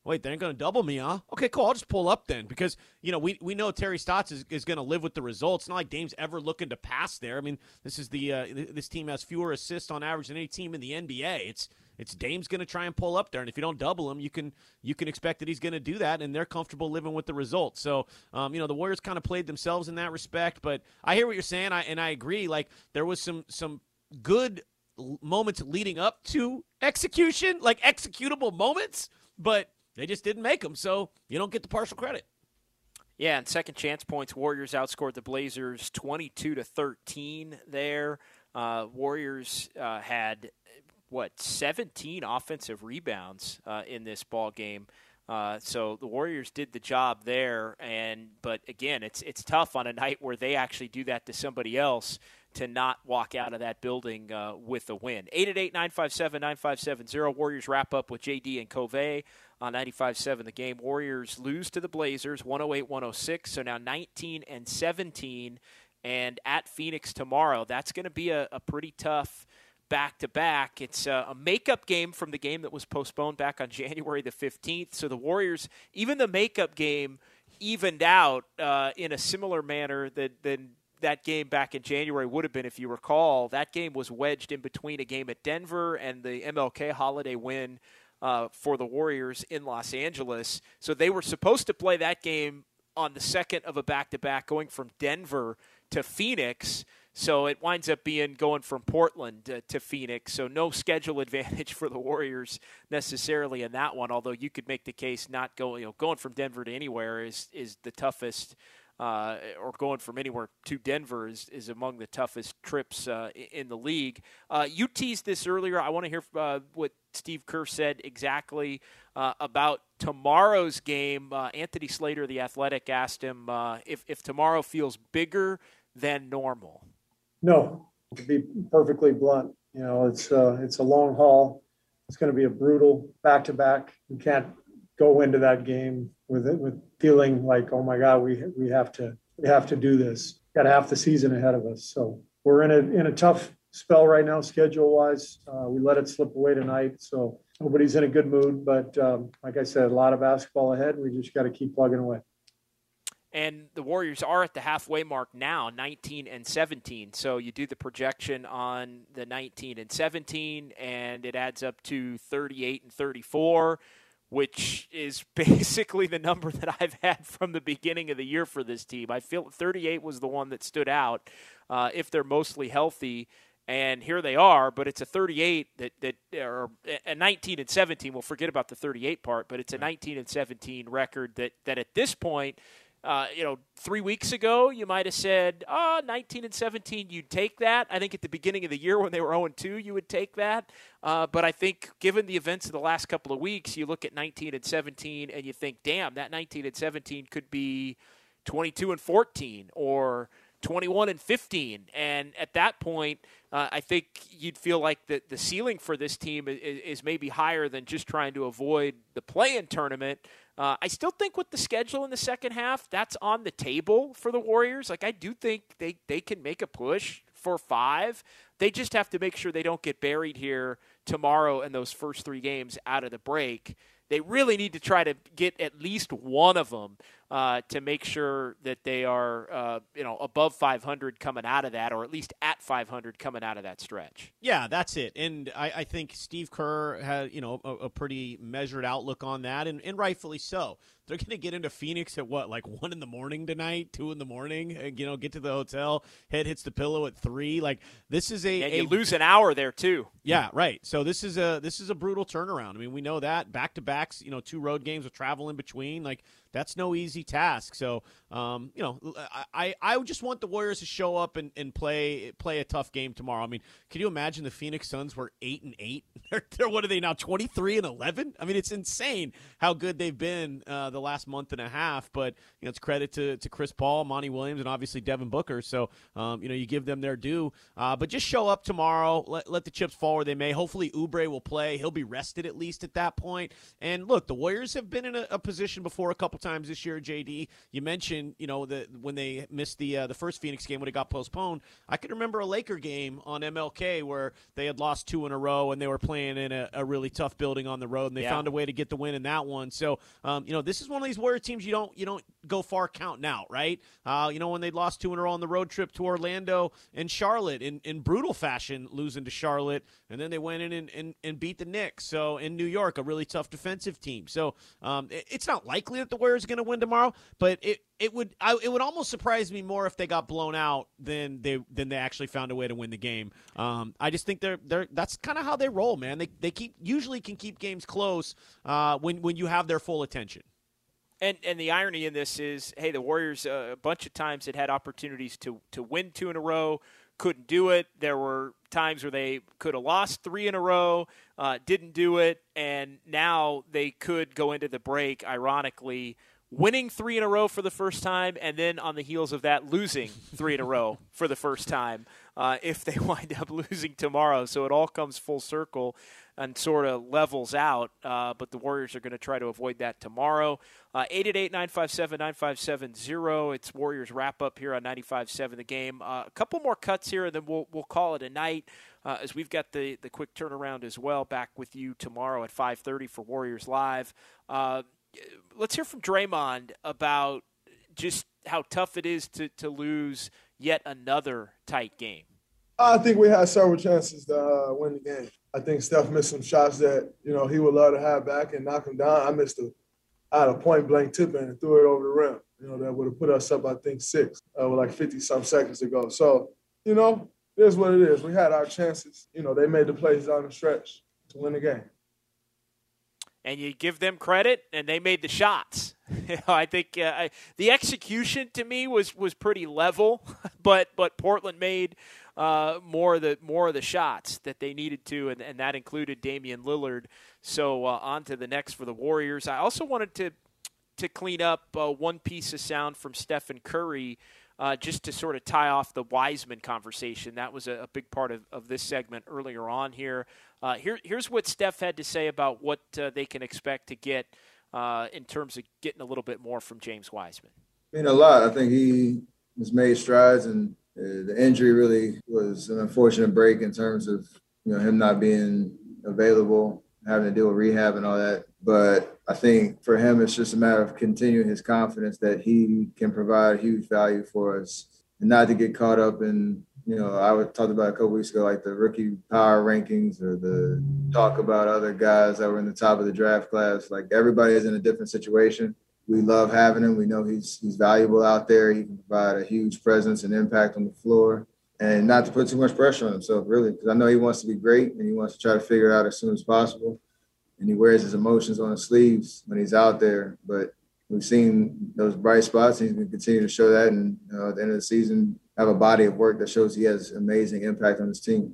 Wait, they ain't going to double me, huh? Okay, cool. I'll just pull up then because, you know, we we know Terry Stotts is, is going to live with the results. It's not like Dame's ever looking to pass there. I mean, this is the uh, this team has fewer assists on average than any team in the N B A. It's it's Dame's going to try and pull up there, and if you don't double him, you can you can expect that he's going to do that, and they're comfortable living with the results. So, um, you know, the Warriors kind of played themselves in that respect, but I hear what you're saying, I, and I agree. Like, there was some some good moments leading up to execution, like executable moments, but they just didn't make them, so you don't get the partial credit. Yeah, and second chance points, Warriors outscored the Blazers twenty-two to thirteen there. Uh, Warriors uh, had, what, seventeen offensive rebounds uh, in this ball game. Uh, so the Warriors did the job there, and but again, it's it's tough on a night where they actually do that to somebody else to not walk out of that building uh, with a win. eight eight eight, nine five seven, nine five seven zero. Warriors wrap up with J D and Covey on ninety-five seven the game. Warriors lose to the Blazers one oh eight one oh six, so now nineteen and seventeen, and at Phoenix tomorrow. That's going to be a, a pretty tough back-to-back. It's a, a makeup game from the game that was postponed back on January the fifteenth. So the Warriors, even the makeup game, evened out uh, in a similar manner that than that game back in January would have been. If you recall, that game was wedged in between a game at Denver and the M L K holiday win uh, for the Warriors in Los Angeles. So they were supposed to play that game on the second of a back-to-back, going from Denver to Phoenix. So it winds up being going from Portland to, to Phoenix. So no schedule advantage for the Warriors necessarily in that one, although you could make the case not going, you know, going from Denver to anywhere is, is the toughest, uh, or going from anywhere to Denver is, is among the toughest trips uh, in the league. Uh, you teased this earlier. I want to hear uh, what Steve Kerr said exactly uh, about tomorrow's game. Uh, Anthony Slater, the Athletic, asked him uh, if, if tomorrow feels bigger than normal. No, to be perfectly blunt, you know, it's uh, it's a long haul. It's going to be a brutal back-to-back. You can't go into that game with it with feeling like, oh my God, we we have to we have to do this. Got half the season ahead of us, so we're in a in a tough spell right now, schedule-wise. Uh, we let it slip away tonight, so nobody's in a good mood. But um, like I said, a lot of basketball ahead. We just got to keep plugging away. And the Warriors are at the halfway mark now, nineteen and seventeen. So you do the projection on the nineteen and seventeen, and it adds up to thirty-eight and thirty-four, which is basically the number that I've had from the beginning of the year for this team. I feel thirty-eight was the one that stood out uh, if they're mostly healthy. And here they are, but it's a thirty-eight that that or a nineteen and seventeen. We'll forget about the thirty-eight part, but it's a nineteen and seventeen record that that at this point. Uh, you know, three weeks ago, you might have said, oh, nineteen and seventeen, you'd take that. I think at the beginning of the year when they were oh and two, you would take that. Uh, but I think given the events of the last couple of weeks, you look at nineteen and seventeen and you think, damn, that nineteen and seventeen could be twenty-two and fourteen or twenty-one and fifteen. And at that point, uh, I think you'd feel like the, the ceiling for this team is, is maybe higher than just trying to avoid the play-in tournament. Uh, I still think with the schedule in the second half, that's on the table for the Warriors. Like, I do think they, they can make a push for five. They just have to make sure they don't get buried here tomorrow in those first three games out of the break. They really need to try to get at least one of them uh, to make sure that they are, uh, you know, above five hundred coming out of that, or at least at five hundred coming out of that stretch. Yeah, that's it. And I, I think Steve Kerr had, you know, a, a pretty measured outlook on that, and, and rightfully so. They're going to get into Phoenix at what, like one in the morning tonight, two in the morning, and, you know, get to the hotel, head hits the pillow at three. Like, this is a, and a you lose an hour there too. Yeah, right. So this is a this is a brutal turnaround. I mean, we know that back to backs, you know, two road games with travel in between. Like, that's no easy task. So, um, you know, I, I just want the Warriors to show up and, and play play a tough game tomorrow. I mean, can you imagine the Phoenix Suns were eight and eight? They're, they're what are they now? twenty-three and eleven. I mean, it's insane how good they've been uh, the last month and a half. But you know, it's credit to to Chris Paul, Monty Williams, and obviously Devin Booker. So, um, you know, you give them their due. Uh, but just show up tomorrow. Let let the chips fall where they may. Hopefully, Oubre will play. He'll be rested at least at that point. And look, the Warriors have been in a, a position before a couple times this year, J D. You mentioned, you know, the when they missed the uh, the first Phoenix game when it got postponed. I can remember a Laker game on M L K where they had lost two in a row and they were playing in a, a really tough building on the road, and they yeah. found a way to get the win in that one. So, um, you know, this is one of these Warrior teams you don't you don't go far counting out, right? Uh, you know, when they lost two in a row on the road trip to Orlando and Charlotte in, in brutal fashion, losing to Charlotte, and then they went in and, and, and beat the Knicks. So in New York, a really tough defensive team. So um, it, it's not likely that the Warriors are going to win tomorrow, but it it would I, it would almost surprise me more if they got blown out than they than they actually found a way to win the game. Um, I just think they're they're that's kind of how they roll, man. They they keep usually can keep games close uh, when when you have their full attention. And and the irony in this is, hey, the Warriors uh, a bunch of times had had opportunities to to win two in a row, couldn't do it. There were times where they could have lost three in a row, uh, didn't do it, and now they could go into the break, ironically, winning three in a row for the first time, and then on the heels of that, losing three in a row for the first time uh, if they wind up losing tomorrow. So it all comes full circle and sort of levels out, uh, but the Warriors are going to try to avoid that tomorrow. Uh, eight eight eight, nine five seven, nine five seven zero. It's Warriors wrap-up here on ninety-five point seven The Game. Uh, a couple more cuts here, and then we'll we'll call it a night uh, as we've got the, the quick turnaround as well. Back with you tomorrow at five thirty for Warriors Live. Uh, let's hear from Draymond about just how tough it is to, to lose yet another tight game. I think we had several chances to uh, win the game. I think Steph missed some shots that, you know, he would love to have back and knock them down. I missed a, I had a point-blank tip-in and threw it over the rim, you know, that would have put us up, I think, six uh, with like fifty-some seconds to go. So, you know, it is what it is. We had our chances. You know, they made the plays down the stretch to win the game. And you give them credit, and they made the shots. You know, I think uh, I, the execution to me was, was pretty level, but but Portland made uh, more of the more of the shots that they needed to, and, and that included Damian Lillard. So uh, on to the next for the Warriors. I also wanted to to clean up uh, one piece of sound from Stephen Curry, uh, just to sort of tie off the Wiseman conversation. That was a, a big part of, of this segment earlier on here. Uh, here. Here's what Steph had to say about what uh, they can expect to get uh, in terms of getting a little bit more from James Wiseman. I mean, a lot. I think he has made strides, and uh, the injury really was an unfortunate break in terms of, you know, him not being available, having to deal with rehab and all that. But I think for him, it's just a matter of continuing his confidence that he can provide huge value for us, and not to get caught up in, you know, I was talked about a couple weeks ago, like the rookie power rankings or the talk about other guys that were in the top of the draft class. Like, everybody is in a different situation. We love having him. We know he's he's valuable out there. He can provide a huge presence and impact on the floor, and not to put too much pressure on himself, really, because I know he wants to be great and he wants to try to figure it out as soon as possible. And he wears his emotions on his sleeves when he's out there. But we've seen those bright spots, and he's going to continue to show that. And you know, at the end of the season, have a body of work that shows he has amazing impact on his team.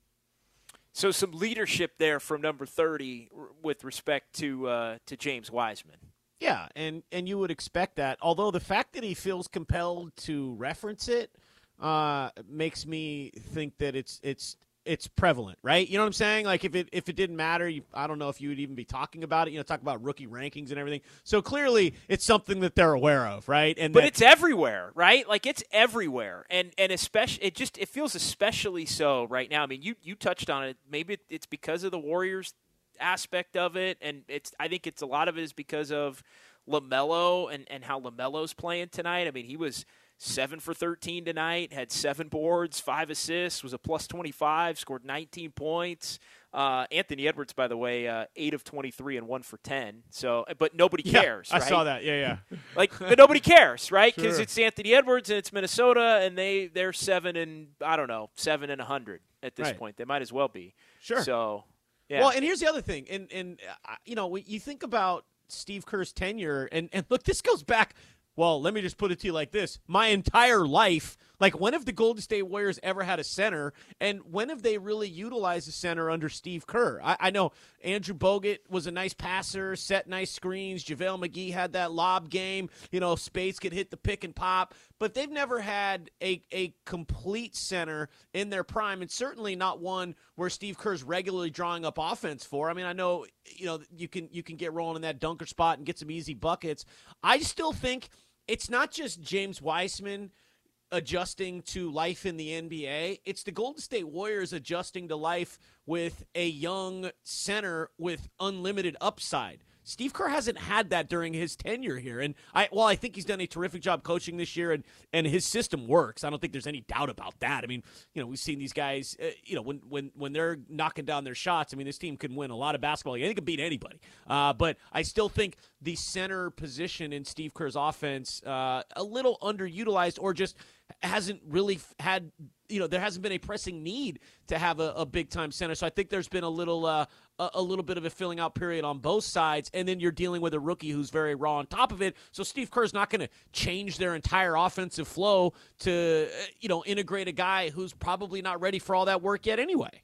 So some leadership there from number thirty with respect to uh, to James Wiseman. Yeah, and, and you would expect that. Although the fact that he feels compelled to reference it uh, makes me think that it's it's it's prevalent, right? You know what I'm saying? Like, if it if it didn't matter, you, I don't know if you would even be talking about it. You know, talk about rookie rankings and everything. So clearly, it's something that they're aware of, right? And but that, it's everywhere, right? Like, it's everywhere, and and especially it just it feels especially so right now. I mean, you you touched on it. Maybe it's because of the Warriors aspect of it, and it's I think it's a lot of it is because of LaMelo and and how LaMelo's playing tonight. I mean, he was seven for thirteen tonight, had seven boards, five assists, was a plus twenty-five, scored nineteen points. Uh, Anthony Edwards, by the way, uh, eight of twenty-three and one for ten. So, but nobody cares, yeah, right? I saw that, yeah, yeah. Like, but nobody cares, right? Because Sure. it's Anthony Edwards and it's Minnesota, and they, they're seven and, I don't know, seven and a hundred at this Right. point. They might as well be. Sure. So, yeah. Well, and here's the other thing. And, and uh, you know, you think about Steve Kerr's tenure, and, and look, this goes back – Well, let me just put it to you like this. My entire life, like when have the Golden State Warriors ever had a center, and when have they really utilized a center under Steve Kerr? I, I know Andrew Bogut was a nice passer, set nice screens. JaVale McGee had that lob game. You know, Spades could hit the pick and pop. But they've never had a, a complete center in their prime, and certainly not one where Steve Kerr's regularly drawing up offense for. I mean, I know, you know, you can you can get rolling in that dunker spot and get some easy buckets. I still think it's not just James Wiseman adjusting to life in the N B A. It's the Golden State Warriors adjusting to life with a young center with unlimited upside. Steve Kerr hasn't had that during his tenure here. And I, well, I think he's done a terrific job coaching this year, and, and his system works. I don't think there's any doubt about that. I mean, you know, we've seen these guys, uh, you know, when, when, when they're knocking down their shots, I mean, this team can win a lot of basketball. They can beat anybody. Uh, but I still think the center position in Steve Kerr's offense, uh, a little underutilized, or just hasn't really had, you know, there hasn't been a pressing need to have a, a big-time center. So I think there's been a little uh, a, a little bit of a filling-out period on both sides, and then you're dealing with a rookie who's very raw on top of it. So Steve Kerr's not going to change their entire offensive flow to, you know, integrate a guy who's probably not ready for all that work yet anyway.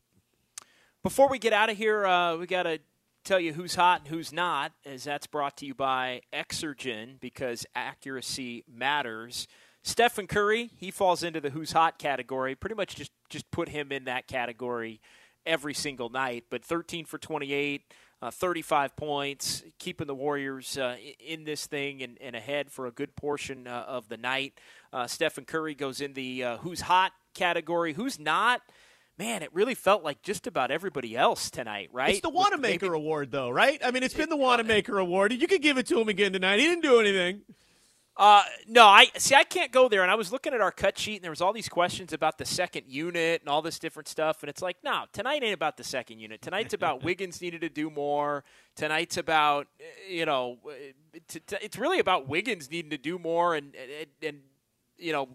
Before we get out of here, uh, we got to tell you who's hot and who's not, as that's brought to you by Exergen, because accuracy matters. Stephen Curry, he falls into the who's hot category. Pretty much just, just put him in that category every single night. But thirteen for twenty-eight, uh, thirty-five points, keeping the Warriors uh, in this thing and, and ahead for a good portion uh, of the night. Uh, Stephen Curry goes in the uh, who's hot category. Who's not? Man, it really felt like just about everybody else tonight, right? It's the Wanamaker maybe... Award, though, right? I mean, it's been the Wanamaker Award. You could give it to him again tonight. He didn't do anything. Uh, no, I see. I can't go there. And I was looking at our cut sheet, and there was all these questions about the second unit and all this different stuff. And it's like, no, tonight ain't about the second unit. Tonight's about Wiggins needed to do more. Tonight's about, you know, t- t- it's really about Wiggins needing to do more, and and, and you know,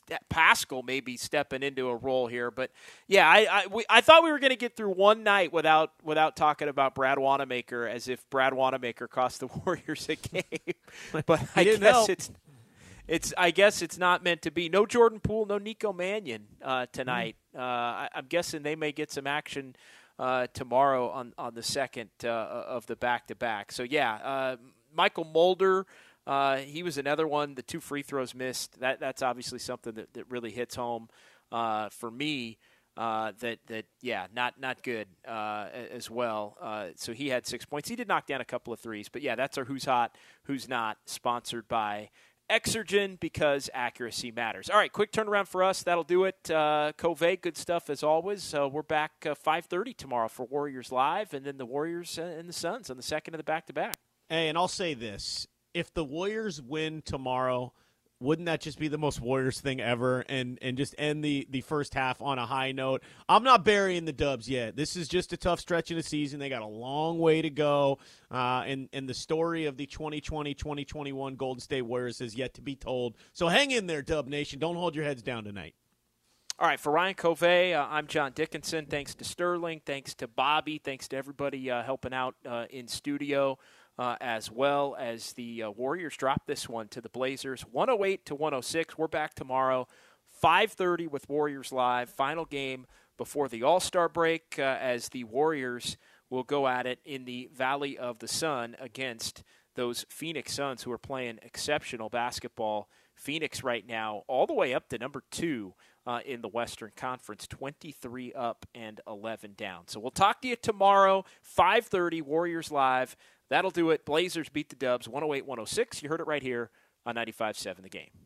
Pascal maybe stepping into a role here. But yeah, I I, we, I thought we were going to get through one night without without talking about Brad Wanamaker, as if Brad Wanamaker cost the Warriors a game. But I guess help. it's it's I guess it's not meant to be. No Jordan Poole, no Nico Mannion uh, tonight. Mm. Uh, I, I'm guessing they may get some action uh, tomorrow on on the second uh, of the back to back. So yeah, uh, Michael Mulder. Uh, he was another one. The two free throws missed. That that's obviously something that, that really hits home uh, for me. Uh, that that yeah, not not good uh, as well. Uh, so he had six points. He did knock down a couple of threes. But yeah, that's our who's hot, who's not. Sponsored by Exergen, because accuracy matters. All right, quick turnaround for us. That'll do it. Uh, Covey, good stuff as always. Uh, we're back uh, five thirty tomorrow for Warriors Live, and then the Warriors uh, and the Suns on the second of the back to back. Hey, and I'll say this. If the Warriors win tomorrow, wouldn't that just be the most Warriors thing ever, and, and just end the, the first half on a high note? I'm not burying the Dubs yet. This is just a tough stretch in the season. They got a long way to go, uh, and, and the story of the twenty twenty twenty twenty-one Golden State Warriors has yet to be told. So hang in there, Dub Nation. Don't hold your heads down tonight. All right, for Ryan Covey, uh, I'm John Dickinson. Thanks to Sterling. Thanks to Bobby. Thanks to everybody uh, helping out uh, in studio. Uh, as well as the uh, Warriors drop this one to the Blazers, one oh eight to one oh six. We're back tomorrow, five thirty with Warriors Live. Final game before the All-Star break, uh, as the Warriors will go at it in the Valley of the Sun against those Phoenix Suns, who are playing exceptional basketball. Phoenix right now all the way up to number two uh, in the Western Conference, twenty-three up and eleven down. So we'll talk to you tomorrow, five thirty, Warriors Live. That'll do it. Blazers beat the Dubs, one oh eight one oh six. You heard it right here on ninety-five seven The Game.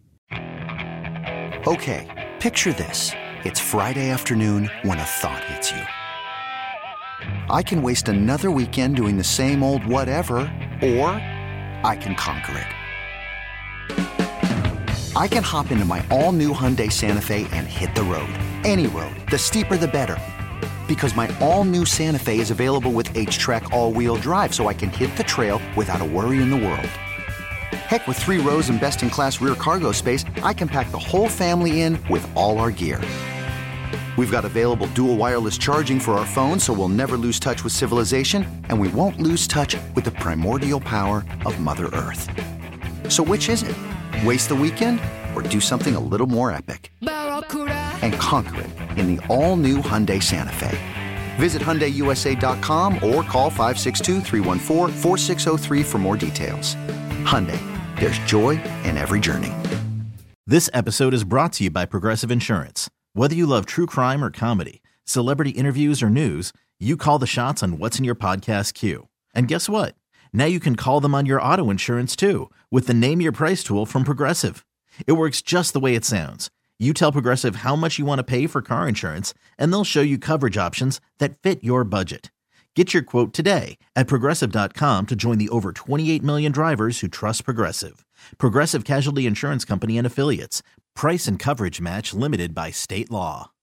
Okay, picture this. It's Friday afternoon when a thought hits you. I can waste another weekend doing the same old whatever, or I can conquer it. I can hop into my all-new Hyundai Santa Fe and hit the road. Any road. The steeper, the better. Because my all-new Santa Fe is available with H-Track all-wheel drive, so I can hit the trail without a worry in the world. Heck, with three rows and best-in-class rear cargo space, I can pack the whole family in with all our gear. We've got available dual wireless charging for our phones, so we'll never lose touch with civilization, and we won't lose touch with the primordial power of Mother Earth. So which is it? Waste the weekend or do something a little more epic and conquer it in the all-new Hyundai Santa Fe. Visit Hyundai U S A dot com or call five six two, three one four, four six zero three for more details. Hyundai, there's joy in every journey. This episode is brought to you by Progressive Insurance. Whether you love true crime or comedy, celebrity interviews or news, you call the shots on what's in your podcast queue. And guess what? Now you can call them on your auto insurance too with the Name Your Price tool from Progressive. It works just the way it sounds. You tell Progressive how much you want to pay for car insurance, and they'll show you coverage options that fit your budget. Get your quote today at Progressive dot com to join the over twenty-eight million drivers who trust Progressive. Progressive Casualty Insurance Company and Affiliates. Price and coverage match limited by state law.